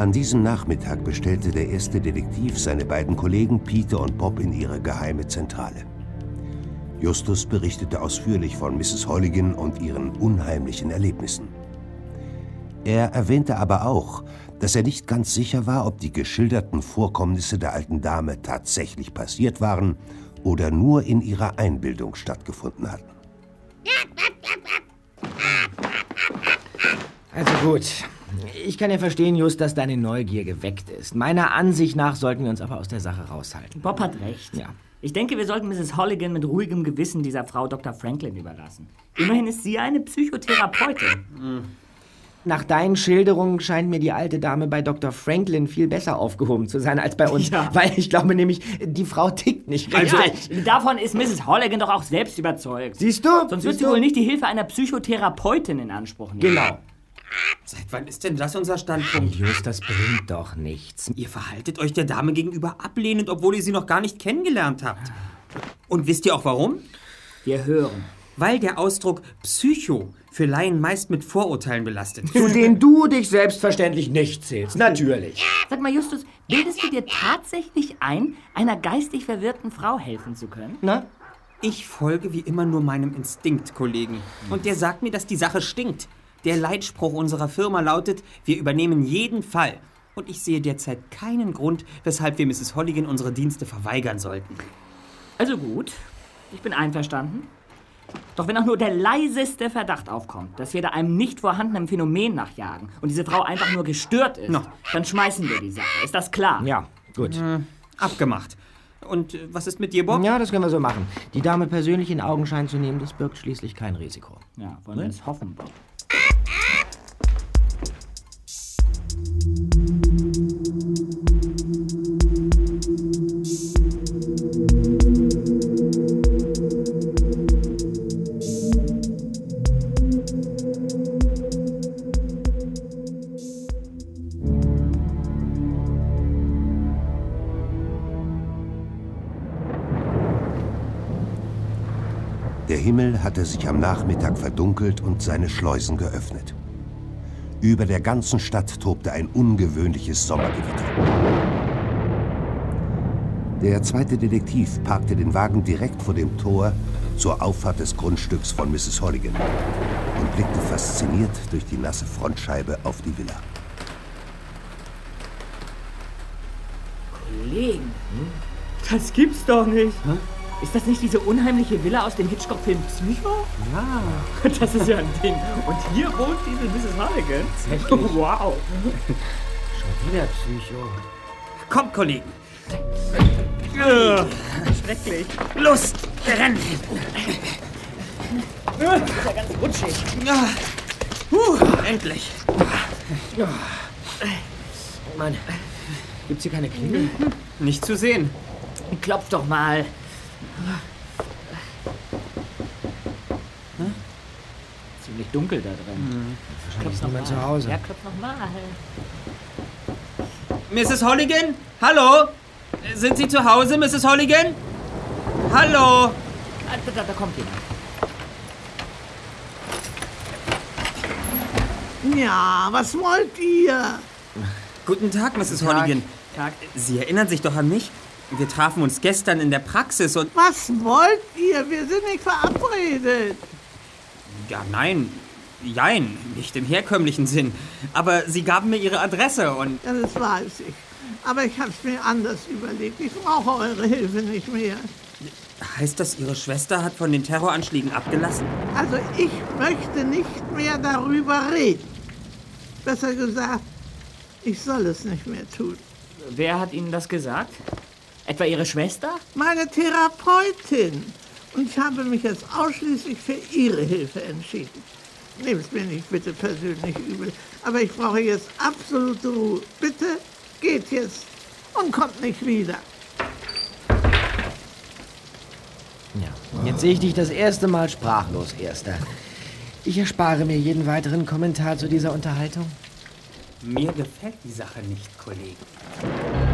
An diesem Nachmittag bestellte der erste Detektiv seine beiden Kollegen Peter und Bob in ihre geheime Zentrale. Justus berichtete ausführlich von Mrs. Holligan und ihren unheimlichen Erlebnissen. Er erwähnte aber auch, dass er nicht ganz sicher war, ob die geschilderten Vorkommnisse der alten Dame tatsächlich passiert waren oder nur in ihrer Einbildung stattgefunden hatten. Also gut. Ich kann ja verstehen, Just, dass deine Neugier geweckt ist. Meiner Ansicht nach sollten wir uns aber aus der Sache raushalten. Bob hat recht. Ja. Ich denke, wir sollten Mrs. Holligan mit ruhigem Gewissen dieser Frau Dr. Franklin überlassen. Immerhin ist sie eine Psychotherapeutin. Nach deinen Schilderungen scheint mir die alte Dame bei Dr. Franklin viel besser aufgehoben zu sein als bei uns. Ja. Weil ich glaube nämlich, die Frau tickt nicht richtig. Ja, davon ist Mrs. Holligan doch auch selbst überzeugt. Siehst du? Sonst wird sie wohl nicht die Hilfe einer Psychotherapeutin in Anspruch nehmen. Genau. Seit wann ist denn das unser Standpunkt? Just, das bringt doch nichts. Ihr verhaltet euch der Dame gegenüber ablehnend, obwohl ihr sie noch gar nicht kennengelernt habt. Und wisst ihr auch warum? Wir hören. Weil der Ausdruck Psycho für Laien meist mit Vorurteilen belastet ist. Zu denen du dich selbstverständlich nicht zählst. Natürlich. Sag mal, Justus, bildest du dir tatsächlich ein, einer geistig verwirrten Frau helfen zu können? Na? Ich folge wie immer nur meinem Instinkt, Kollegen. Und der sagt mir, dass die Sache stinkt. Der Leitspruch unserer Firma lautet, wir übernehmen jeden Fall. Und ich sehe derzeit keinen Grund, weshalb wir Mrs. Holligan unsere Dienste verweigern sollten. Also gut, ich bin einverstanden. Doch wenn auch nur der leiseste Verdacht aufkommt, dass wir da einem nicht vorhandenen Phänomen nachjagen und diese Frau einfach nur gestört ist, dann schmeißen wir die Sache. Ist das klar? Ja, gut. Abgemacht. Und was ist mit dir, Bob? Ja, das können wir so machen. Die Dame persönlich in Augenschein zu nehmen, das birgt schließlich kein Risiko. Ja, wollen wir es hoffen, Bob. Der Himmel hatte sich am Nachmittag verdunkelt und seine Schleusen geöffnet. Über der ganzen Stadt tobte ein ungewöhnliches Sommergewitter. Der zweite Detektiv parkte den Wagen direkt vor dem Tor zur Auffahrt des Grundstücks von Mrs. Holligan und blickte fasziniert durch die nasse Frontscheibe auf die Villa. Kollegen, das gibt's doch nicht. Ist das nicht diese unheimliche Villa aus dem Hitchcock-Film Psycho? Ja. Das ist ja ein Ding. Und hier wohnt diese Mrs. Holligan. Tatsächlich. Wow. Schon wieder Psycho. Kommt, Kollegen. Schrecklich. Los, wir rennen. Das ist ja ganz rutschig. Endlich. Mann, gibt's hier keine Klingel? Nicht zu sehen. Klopf doch mal. Ziemlich dunkel da drin. Wahrscheinlich ist niemand zu Hause. Ja, klopf noch mal. Mrs. Holligan? Hallo? Sind Sie zu Hause, Mrs. Holligan? Hallo? Da kommt jemand. Ja, was wollt ihr? Guten Tag, Mrs. Holligan. Tag. Sie erinnern sich doch an mich? Wir trafen uns gestern in der Praxis und... Was wollt ihr? Wir sind nicht verabredet. Ja, nein. Jein, nicht im herkömmlichen Sinn. Aber Sie gaben mir Ihre Adresse und... Ja, das weiß ich. Aber ich hab's mir anders überlegt. Ich brauche eure Hilfe nicht mehr. Heißt das, Ihre Schwester hat von den Terroranschlägen abgelassen? Also ich möchte nicht mehr darüber reden. Besser gesagt, ich soll es nicht mehr tun. Wer hat Ihnen das gesagt? Etwa Ihre Schwester? Meine Therapeutin. Und ich habe mich jetzt ausschließlich für Ihre Hilfe entschieden. Nehmt es mir nicht bitte persönlich übel, aber ich brauche jetzt absolute Ruhe. Bitte geht jetzt und kommt nicht wieder. Ja, jetzt sehe ich dich das erste Mal sprachlos, Erster. Ich erspare mir jeden weiteren Kommentar zu dieser Unterhaltung. Mir gefällt die Sache nicht, Kollegen.